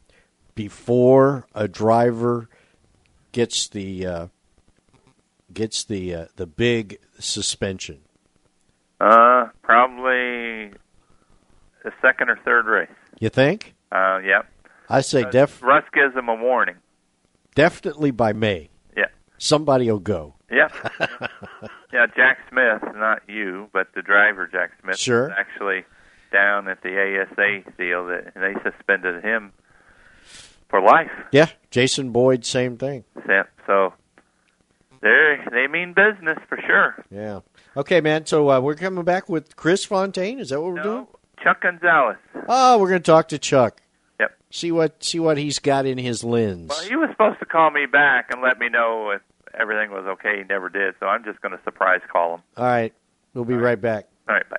before a driver gets the uh, gets the uh, the big suspension? Uh, probably the second or third race. You think? Uh, yep. I say Uh, def Russ gives them a warning. definitely by May. Yeah. Somebody will go. Yeah. Yeah, Jack Smith, not you, but the driver, Jack Smith, Sure. is actually down at the A S A deal that they suspended him for life. Yeah, Jason Boyd, same thing. Yeah, so they they mean business for sure. Yeah. Okay, man. So uh, we're coming back with Chris Fontaine. Is that what we're doing? Chuck Gonzalez. Oh, we're going to talk to Chuck. Yep. See what see what he's got in his lens. Well, he was supposed to call me back and let me know if everything was okay. He never did, so I'm just going to surprise call him. All right. We'll be right back. All right, bye.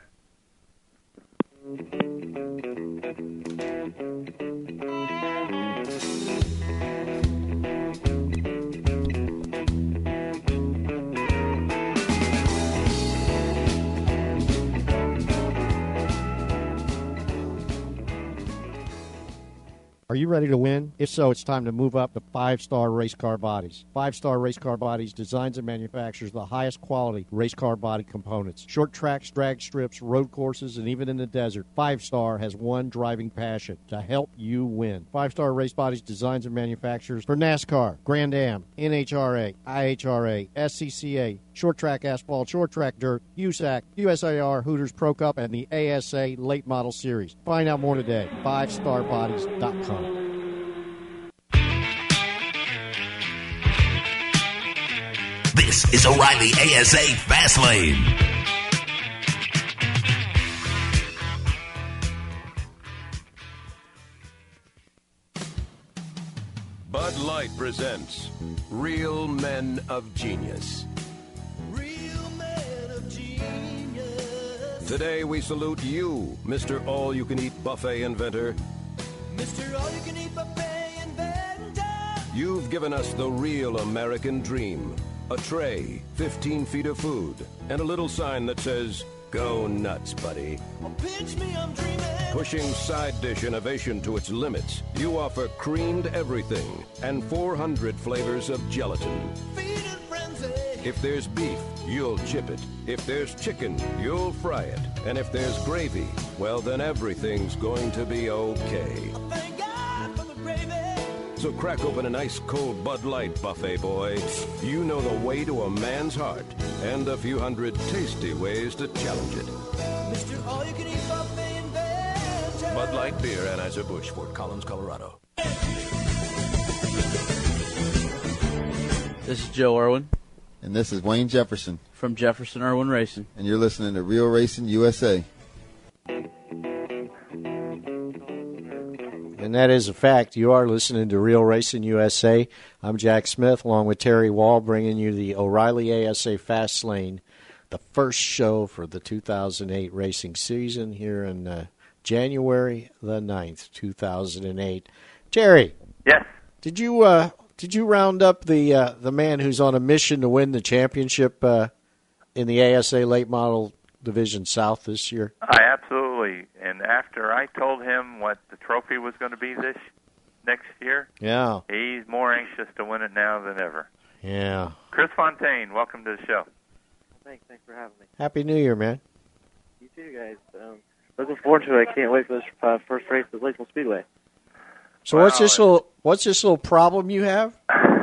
Are you ready to win? If so, it's time to move up to Five Star Race Car Bodies. Five Star Race Car Bodies designs and manufactures the highest quality race car body components. Short tracks, drag strips, road courses, and even in the desert, Five Star has one driving passion: to help you win. Five Star Race Bodies designs and manufactures for NASCAR, Grand Am, N H R A, I H R A, S C C A, short track asphalt, short track dirt, U S A C, U S A R, Hooters Pro Cup, and the A S A Late Model Series. Find out more today. five star bodies dot com. This is O'Reilly A S A Fast Lane. Bud Light presents Real Men of Genius. Real men of genius. Today we salute you, Mister All-You-Can-Eat Buffet Inventor. Mister All-You-Can-Eat Buffet Inventor. You've given us the real American dream. A tray, fifteen feet of food, and a little sign that says, "Go nuts, buddy." Oh, pinch me, I'm dreaming. Pushing side dish innovation to its limits, you offer creamed everything and four hundred flavors of gelatin. Feed and frenzy. If there's beef, you'll chip it. If there's chicken, you'll fry it. And if there's gravy, well, then everything's going to be okay. Thank God for the gravy. So crack open an ice cold Bud Light, buffet boy. You know the way to a man's heart and a few hundred tasty ways to challenge it. Mister All You Can Eat Buffet Inventor. Bud Light Beer, Anheuser-Busch, Fort Collins, Colorado. This is Joe Irwin. And this is Wayne Jefferson. From Jefferson Irwin Racing. And you're listening to Real Racing U S A. And that is a fact. You are listening to Real Racing U S A. I'm Jack Smith, along with Terry Wall, bringing you the O'Reilly A S A Fast Lane, the first show for the two thousand eight racing season here in uh, January the ninth, two thousand eight. Terry. Yes. Did you uh, did you round up the uh, the man who's on a mission to win the championship uh, in the A S A Late Model Division South this year? I absolutely. And after I told him what the trophy was going to be this next year, Yeah. he's more anxious to win it now than ever. Yeah. Chris Fontaine, welcome to the show. Thanks, thanks for having me. Happy New Year, man. You too, guys. Um, looking forward to it. I can't wait for this uh, first race at Lakeville Speedway. So what's this little what's this little problem you have?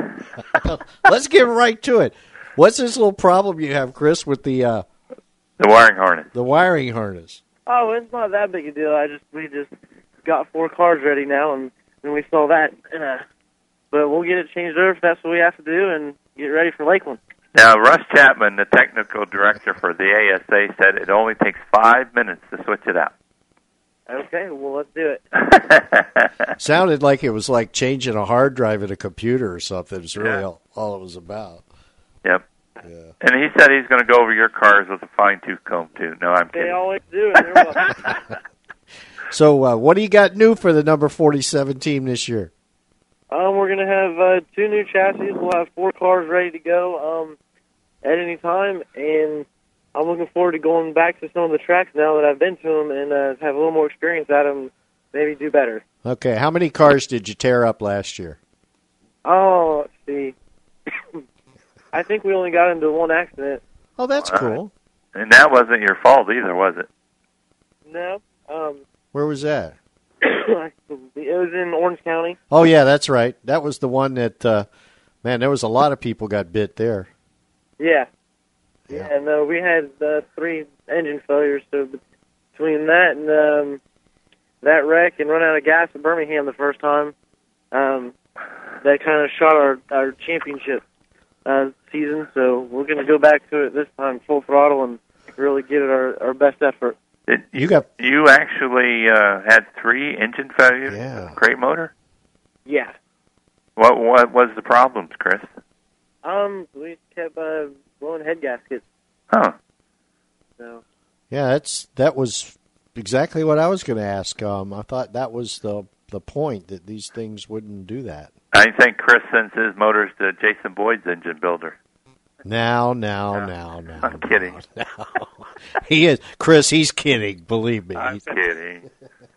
Let's get right to it. What's this little problem you have, Chris, with the uh, the wiring harness? The wiring harness. Oh, it's not that big a deal. I just we just got four cars ready now, and then we saw that. Uh, but we'll get it changed over if that's what we have to do, and get ready for Lakeland. Now, Russ Chapman, the technical director for the A S A, said it only takes five minutes to switch it out. Okay, well, let's do it. Sounded like it was like changing a hard drive in a computer or something. It's really Yeah. all, all it was about. Yep. And he said he's going to go over your cars with a fine-tooth comb, too. No, I'm They kidding. always do it. They're welcome. So uh, what do you got new for the number forty-seven team this year? Um, we're going to have uh, two new chassis. We'll have four cars ready to go um, at any time, and I'm looking forward to going back to some of the tracks now that I've been to them and uh, have a little more experience at them, maybe do better. Okay, how many cars did you tear up last year? Oh, let's see. I think we only got into one accident. Oh, that's All cool. And that wasn't your fault either, was it? No. Um, Where was that? it was in Orange County. Oh, yeah, that's right. That was the one that, uh, man, there was a lot of people got bit there. Yeah. Yeah, and uh, we had uh, three engine failures, so between that and um, that wreck and run out of gas at Birmingham the first time, um, that kind of shot our, our championship uh, season, so we're going to go back to it this time full throttle and really give it our, our best effort. Did you got you actually uh, had three engine failures? Yeah. Crate motor? Yeah. What what was the problems, Chris? Um, we kept uh, blowing head gaskets. Huh. So. Yeah, that's that was exactly what I was going to ask. Um, I thought that was the the point, that these things wouldn't do that. I think Chris sends his motors to Jason Boyd's engine builder. Now, now, now, now. I'm kidding. now. He is, Chris, he's kidding, believe me. I'm He's- kidding.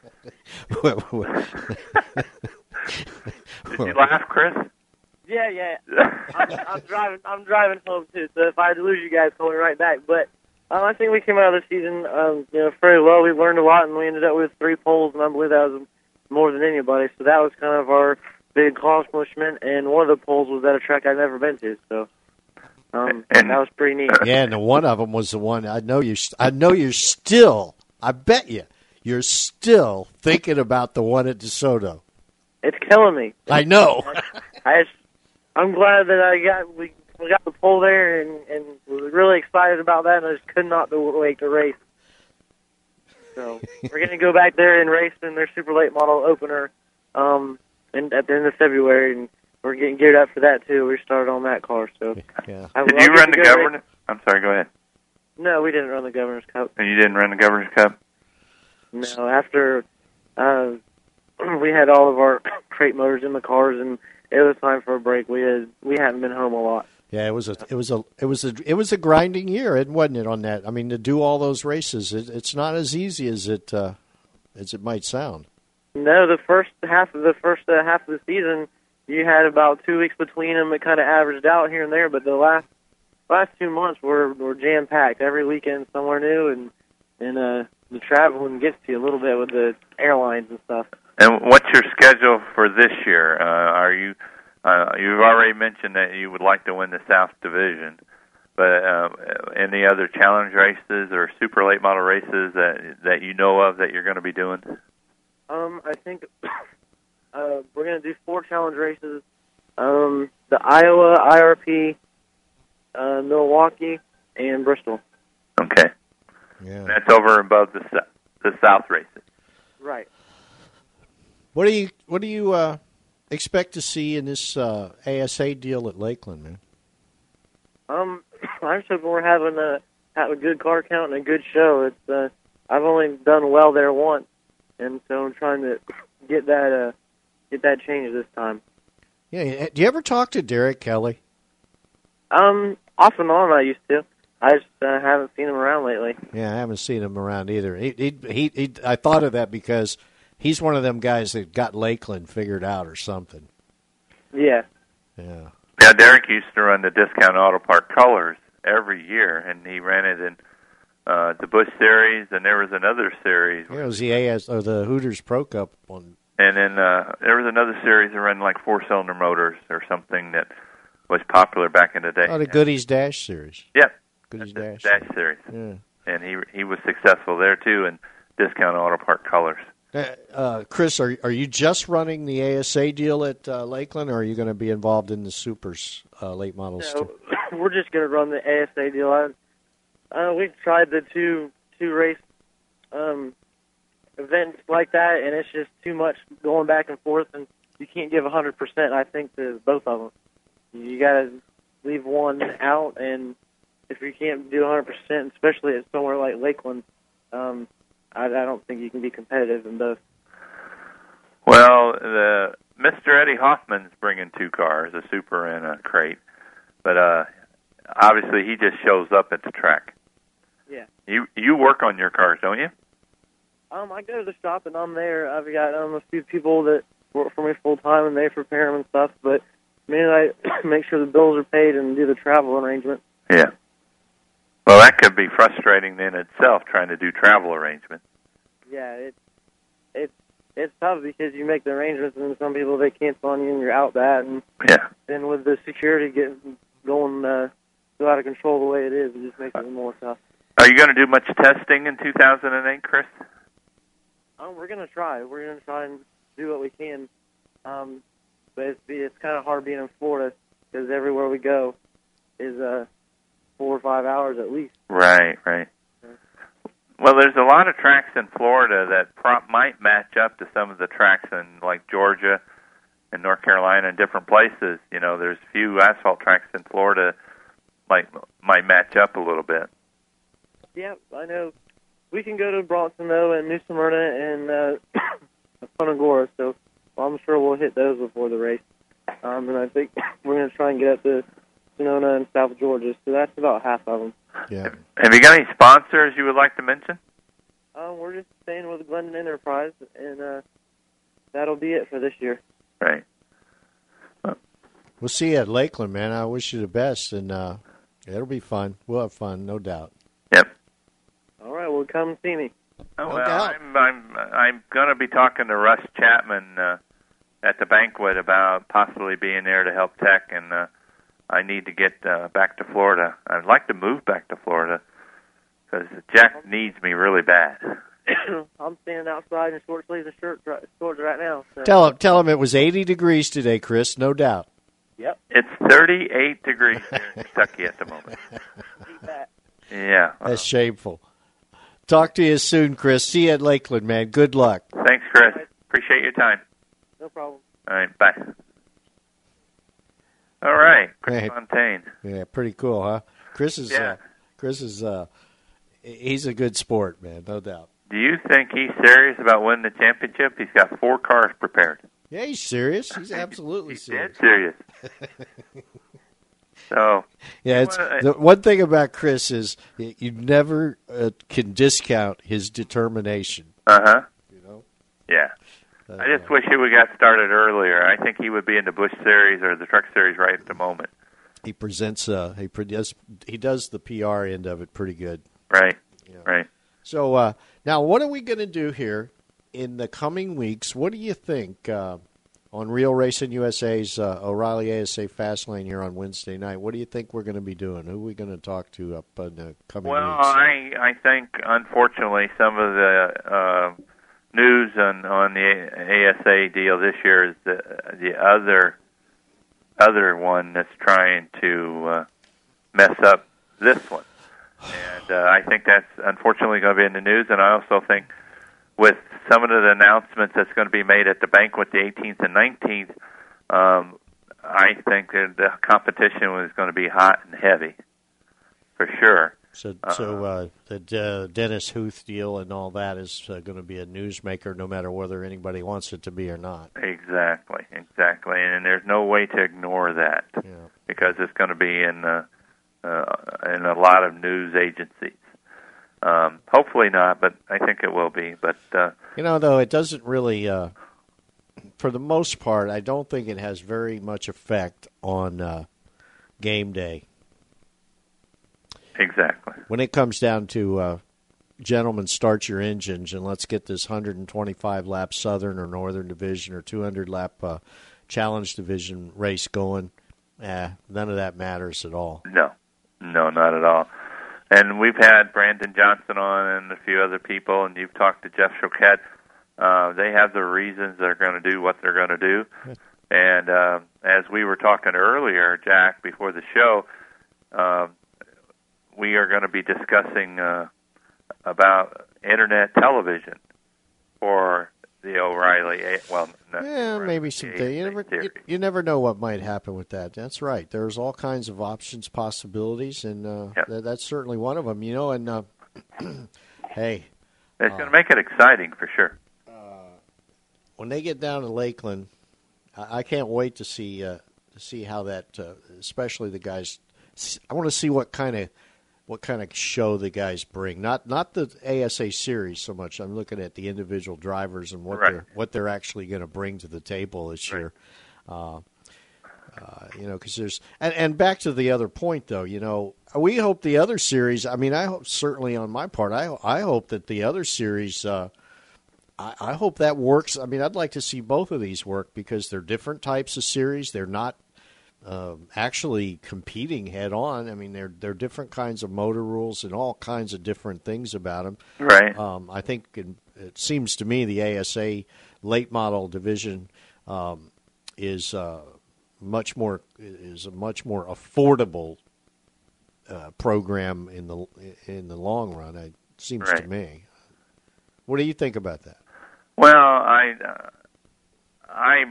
Did you laugh, Chris? Yeah, yeah. I'm, I'm driving. I'm driving home too. So if I lose you guys, call me right back. But um, I think we came out of the season, um, you know, very well. We learned a lot, and we ended up with three poles, and I believe that was more than anybody. So that was kind of our big accomplishment. And one of the poles was at a track I've never been to. So um, And- that was pretty neat. Yeah, and the one of them was the one I know you. I know you're still. I bet you you're still thinking about the one at DeSoto. It's killing me. I know. I just, I'm glad that I got we, we got the pole there, and, and was really excited about that. And I just could not wait to race. So we're going to go back there and race in their super late model opener, um, and at the end of February, and we're getting geared up for that too. We started on that car. So yeah. I, Did I'll you get run to the go governor? race- I'm sorry, go ahead. No, we didn't run the Governor's Cup. And you didn't run the Governor's Cup? No, after uh, we had all of our crate motors in the cars, and it was time for a break. We had we hadn't been home a lot. Yeah, it was a it was a it was a it was a grinding year, wasn't it? On that, I mean, to do all those races, it, it's not as easy as it uh, as it might sound. No, the first half of the first uh, half of the season, you had about two weeks between them. It kind of averaged out here and there, but the last last two months were were jam packed. Every weekend somewhere new, and and uh, the traveling gets to you a little bit with the airlines and stuff. And what's your schedule for this year? Uh, are you? Uh, you've already mentioned that you would like to win the South Division, but uh, any other challenge races or super late model races that that you know of that you're going to be doing? Um, I think uh, we're going to do four challenge races. Um, the Iowa, I R P, uh, Milwaukee, and Bristol. Okay. Yeah. That's over above the s- the South races. Right. What do you What do you uh, expect to see in this uh, A S A deal at Lakeland, man? Um, I'm just hoping we're having a have a good car count and a good show. It's uh, I've only done well there once, and so I'm trying to get that uh, get that changed this time. Yeah. Do you ever talk to Derek Kelly? Um, off and on I used to. I just uh, haven't seen him around lately. Yeah, I haven't seen him around either. He, he, he, he, I thought of that because he's one of them guys that got Lakeland figured out or something. Yeah. Yeah. Yeah, Derek used to run the Discount Auto Park Colors every year, and he ran it in uh, the Busch Series, and there was another series. Yeah, it was the A S or the Hooters Pro Cup one. And then uh, there was another series that ran like four-cylinder motors or something that was popular back in the day. Oh, the Goodies Dash series. Yeah. Goodies The Dash. Dash series. Yeah. And he he was successful there, too, in Discount Auto Park Colors. Uh, uh, Chris, are are you just running the A S A deal at uh, Lakeland, or are you going to be involved in the Supers uh, late models No, too? we're just going to run the A S A deal. I, uh, we've tried the two two race um, events like that, and it's just too much going back and forth, and you can't give one hundred percent, I think, to both of them. You got to leave one out, and if you can't do one hundred percent, especially at somewhere like Lakeland, um, I, I don't think you can be competitive in both. Well, the Mister Eddie Hoffman's bringing two cars, a Super and a Crate, but uh, obviously he just shows up at the track. Yeah. You you work on your cars, don't you? Um, I go to the shop and I'm there. I've got um, a few people that work for me full time and they prepare them and stuff. But man, I make sure the bills are paid and do the travel arrangement. Yeah. Well, that could be frustrating in itself, trying to do travel arrangements. Yeah, it's it's it's tough because you make the arrangements and some people they cancel on you and you're out that, and yeah. then with the security getting going uh, so out of control the way it is, it just makes it more tough. Are you going to do much testing in two thousand eight, Chris? Um, we're gonna try. We're gonna try and do what we can. Um, but it's it's kind of hard being in Florida because everywhere we go is uh four or five hours at least. Right, right. Well, there's a lot of tracks in Florida that prop might match up to some of the tracks in like Georgia and North Carolina and different places. You know, there's a few asphalt tracks in Florida might might match up a little bit. Yeah, I know. We can go to Bronson though, and New Smyrna and uh, Punta Gorda, so I'm sure we'll hit those before the race. Um, and I think we're going to try and get up to Sonoma and South Georgia, so that's about half of them. Yeah. Have you got any sponsors you would like to mention? Uh, we're just staying with Glendon Enterprise, and uh, that'll be it for this year. Right. We'll see you at Lakeland, man. I wish you the best, and uh, it'll be fun. We'll have fun, no doubt. Yep. All right, well, come and see me. Oh, well, I'm I'm I'm going to be talking to Russ Chapman uh, at the banquet about possibly being there to help Tech, and uh, I need to get uh, back to Florida. I'd like to move back to Florida because Jack needs me really bad. I'm standing outside in short sleeves and shirt shorts right now. So. Tell him, tell him it was eighty degrees today, Chris. No doubt. Yep. It's thirty-eight degrees here in Kentucky at the moment. Yeah. That's shameful. Talk to you soon, Chris. See you at Lakeland, man. Good luck. Thanks, Chris. Appreciate your time. No problem. All right, bye. All right, Chris Hey. Fontaine. Yeah, pretty cool, huh? Chris is. Yeah. Uh, Chris is. Uh, he's a good sport, man. No doubt. Do you think he's serious about winning the championship? He's got four cars prepared. Yeah, he's serious. He's absolutely He's serious. dead serious. So, Yeah, it's Well, I- the one thing about Chris is y- you never uh, can discount his determination. uh huh. You know. Yeah. Uh, I just wish he would have got started earlier. I think he would be in the Busch Series or the Truck Series right at the moment. He presents. Uh, he pre- does. He does the P R end of it pretty good. Right. Right. So uh, now, what are we going to do here in the coming weeks, what do you think uh, on Real Racing U S A's uh, O'Reilly A S A Fastlane here on Wednesday night? What do you think we're going to be doing? Who are we going to talk to up in the coming Well, weeks? I I think unfortunately some of the uh, news on on the A S A deal this year is the the other other one that's trying to uh, mess up this one, and uh, I think that's unfortunately going to be in the news. And I also think with some of the announcements that's going to be made at the banquet the eighteenth and nineteenth, um, I think that the competition is going to be hot and heavy, for sure. So, so uh, the uh, Dennis Huth deal and all that is uh, going to be a newsmaker no matter whether anybody wants it to be or not. Exactly, exactly. And there's no way to ignore that yeah. because it's going to be in, uh, uh, in a lot of news agencies. Um, hopefully not, but I think it will be. But uh, you know, though, it doesn't really, uh, for the most part, I don't think it has very much effect on uh, game day. Exactly. When it comes down to, uh, gentlemen, start your engines and let's get this one hundred twenty-five lap Southern or Northern Division or two hundred lap uh, Challenge Division race going, eh, none of that matters at all. No, no, not at all. And we've had Brandon Johnson on and a few other people, and you've talked to Jeff Choquette. Uh, they have the reasons they're going to do what they're going to do. And uh, as we were talking earlier, Jack, before the show, uh, we are going to be discussing uh, about internet television for the O'Reilly. A- well, no, Yeah, O'Reilly maybe someday. You never, you, you never know what might happen with that. That's right. There's all kinds of options, possibilities, and uh, Yep. th- that's certainly one of them. You know, and uh, hey, It's uh, going to make it exciting for sure. when they get down to Lakeland, I, I can't wait to see uh, to see how that, uh, especially the guys. I want to see what kind of what kind of show the guys bring. Not not the A S A series so much. I'm looking at the individual drivers and what Right. they're what they're actually going to bring to the table this Right. year. Uh, uh, you know, because there's and, and back to the other point though. You know, we hope the other series. I mean, I hope certainly on my part. I I hope that the other series. Uh, I, I hope that works. I mean, I'd like to see both of these work because they're different types of series. They're not um, actually competing head on. I mean, they're they're different kinds of motor rules and all kinds of different things about them. Right. Um, I think it, it seems to me the A S A late model division um, is uh, much more is a much more affordable uh, program in the in the long run. It seems Right. to me. What do you think about that? Well, I, uh, I'm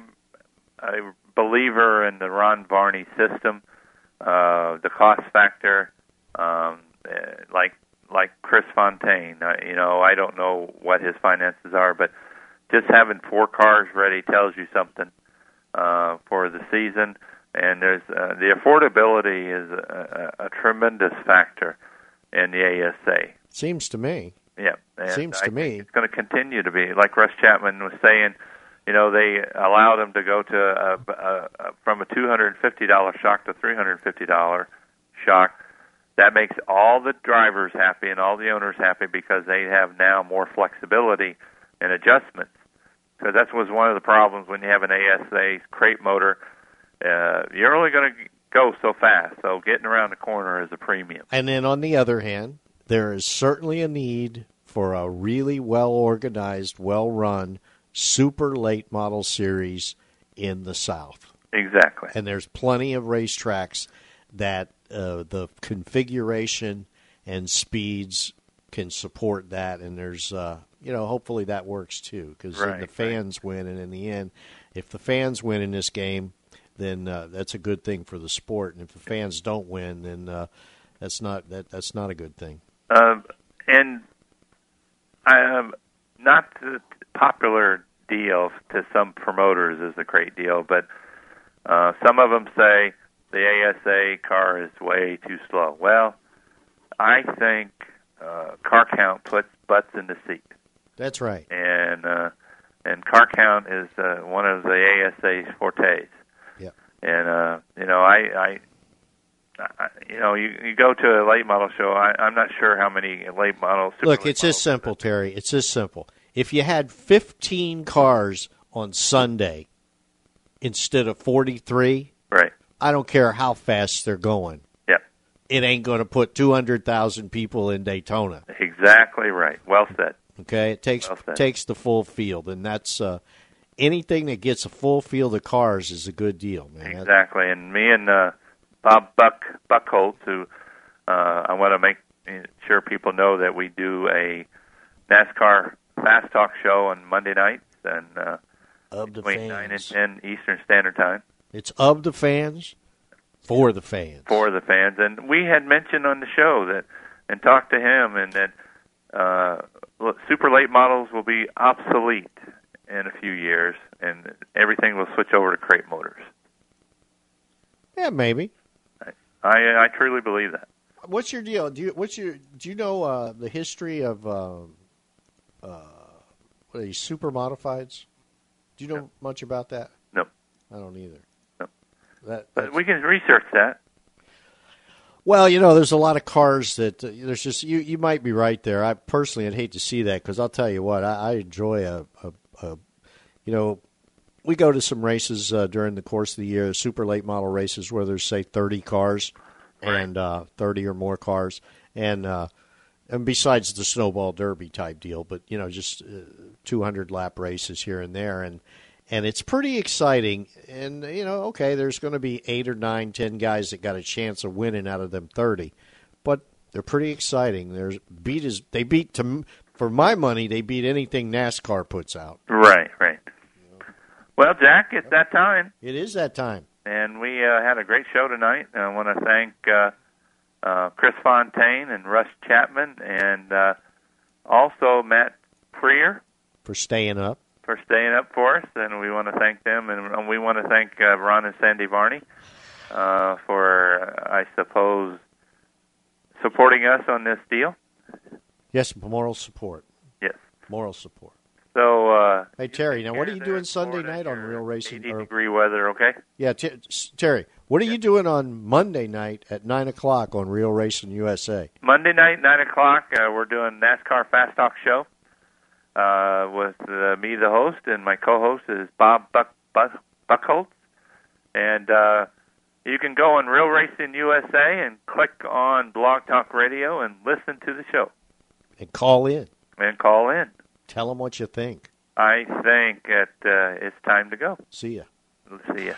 a believer in the Ron Varney system, uh, the cost factor, um, uh, like like Chris Fontaine. Uh, you know, I don't know what his finances are, but just having four cars ready tells you something uh, for the season. And there's uh, the affordability is a, a, a tremendous factor in the A S A. Seems to me. Yeah, and Seems I to think me. it's going to continue to be. Like Russ Chapman was saying, you know, they allowed them to go to a, a, a, from a two hundred fifty dollars shock to three hundred fifty dollars shock. That makes all the drivers happy and all the owners happy because they have now more flexibility and adjustments. Because that was one of the problems when you have an A S A crate motor. Uh, you're only going to go so fast, so getting around the corner is a premium. And then on the other hand, there is certainly a need for a really well-organized, well-run, super late model series in the South. Exactly. And there's plenty of racetracks that uh, the configuration and speeds can support that. And there's, uh, you know, hopefully that works too, because Right, the fans win. And in the end, if the fans win in this game, then uh, that's a good thing for the sport. And if the fans don't win, then uh, that's not that that's not a good thing. Um, and um, not the popular deal to some promoters is a great deal, but uh, some of them say the A S A car is way too slow. Well, I think uh, car count puts butts in the seat, That's right. and uh, and car count is uh, one of the A S A's fortes. Yeah. And uh, you know, I. I I- you know, you, you go to a late model show. I, I'm not sure how many late models. super Look, late it's this models- simple, Terry. It's this simple. if you had fifteen cars on Sunday instead of forty-three, right? I don't care how fast they're going. Yeah. It ain't going to put two hundred thousand people in Daytona. Exactly right. Well said. Okay, it takes Well said. takes the full field, and that's uh, anything that gets a full field of cars is a good deal, man. Exactly. And me and uh, Bob Buck Buckholtz, who uh, I want to make sure people know that we do a NASCAR Fast Talk show on Monday nights and uh, of the between fans. nine and ten Eastern Standard Time. It's of the fans, for the fans. For the fans. And we had mentioned on the show that, and talked to him, and that uh, super late models will be obsolete in a few years, and everything will switch over to crate motors. Yeah, maybe. I I, I truly believe that. What's your deal? Do you what's your do you know uh, the history of uh, uh, what are these super modifieds? Do you know no. much about that? No, I don't either. No, that but we can research that. Well, you know, there's a lot of cars that uh, there's just you. You might be right there. I personally, I'd hate to see that because I'll tell you what, I, I enjoy a, a, a, you know, we go to some races uh, during the course of the year, super late model races where there's say thirty cars right. and uh, thirty or more cars, and uh, and besides the snowball derby type deal, but you know, just uh, two hundred lap races here and there, and. And it's pretty exciting. And, you know, okay, there's going to be eight or nine, ten guys that got a chance of winning out of them thirty. But they're pretty exciting. There's beat is they beat, to, for my money, they beat anything NASCAR puts out. Right, right. Well, Jack, it's that time. It is that time. And we uh, had a great show tonight. I want to thank uh, uh, Chris Fontaine and Russ Chapman and uh, also Matt Freer. For staying up. For staying up for us, and we want to thank them, and we want to thank uh, Ron and Sandy Varney uh, for, uh, I suppose, supporting us on this deal. Yes, moral support. Yes, moral support. So, uh, hey Terry, now what are you doing Sunday night on Real Racing? eighty degree weather, okay? Yeah, t- Terry, what are you doing on Monday night at nine o'clock on Real Racing U S A? Monday night, nine o'clock. Uh, we're doing NASCAR Fast Talk show. Uh, with uh, me, the host, and my co-host is Bob Buck, Buck, Buckholtz. And uh, you can go on Real Racing U S A and click on Blog Talk Radio and listen to the show. And call in. And call in. Tell them what you think. I think that uh, it's time to go. See ya. See ya.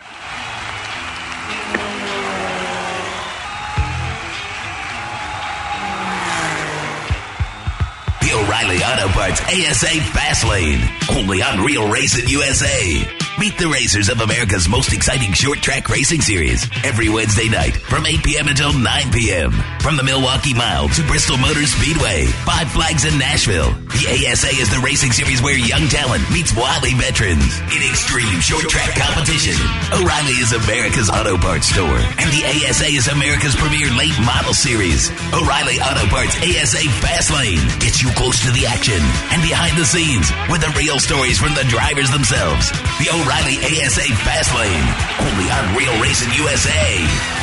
O'Reilly Auto Parts A S A Fast Lane, only on Real Racing U S A. Meet the racers of America's most exciting short track racing series every Wednesday night from eight p.m. until nine p.m. From the Milwaukee Mile to Bristol Motor Speedway, Five Flags in Nashville. The A S A is the racing series where young talent meets wily veterans in extreme short track competition. O'Reilly is America's auto parts store, and the A S A is America's premier late model series. O'Reilly Auto Parts A S A Fast Lane gets you close to the action and behind the scenes with the real stories from the drivers themselves. The O'Reilly A S A Fast Lane, only on Real Racing U S A.